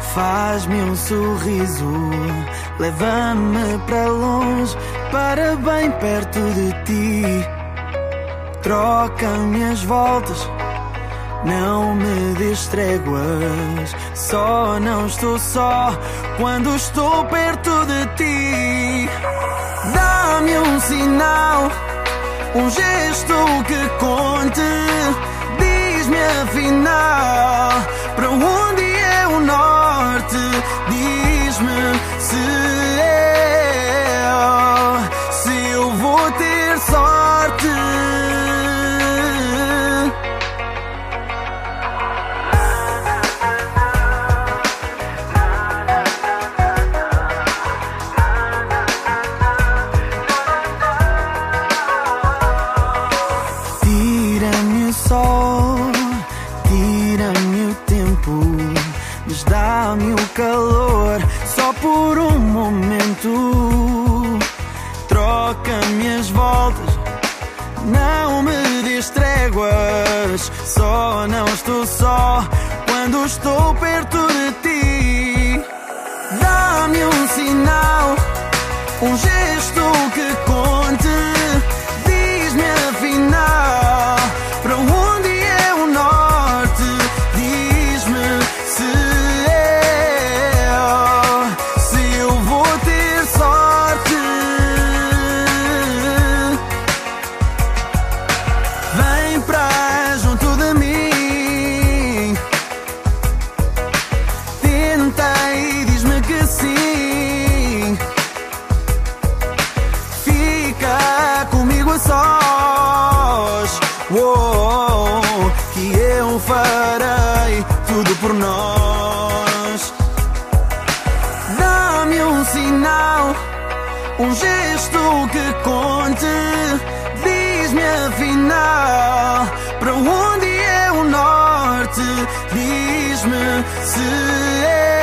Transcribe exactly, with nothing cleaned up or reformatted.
Faz-me um sorriso, leva-me para longe, para bem perto de ti. Troca-me as voltas, não me des tréguas. Só não estou só quando estou perto de ti. Dá-me um sinal, um gesto que conte. Diz-me afinal para onde é o norte. Diz-me se eu, se eu vou ter sorte. Tira-me o sol, tira-me o tempo, mas dá-me o calor só por um momento. Troca-me as voltas, não me des tréguas. Só não estou só quando estou perto de ti. Dá-me um sinal, um gesto que conte. Diz-me afinal para onde é o norte. Diz-me se eu, se eu vou ter sorte. Vem pra junto de mim, tenta e diz-me que sim. Fica comigo a sós, oh, que eu farei tudo por nós. Dá-me um sinal, um gesto que conte. Diz-me afinal para onde é o norte. Diz-me se é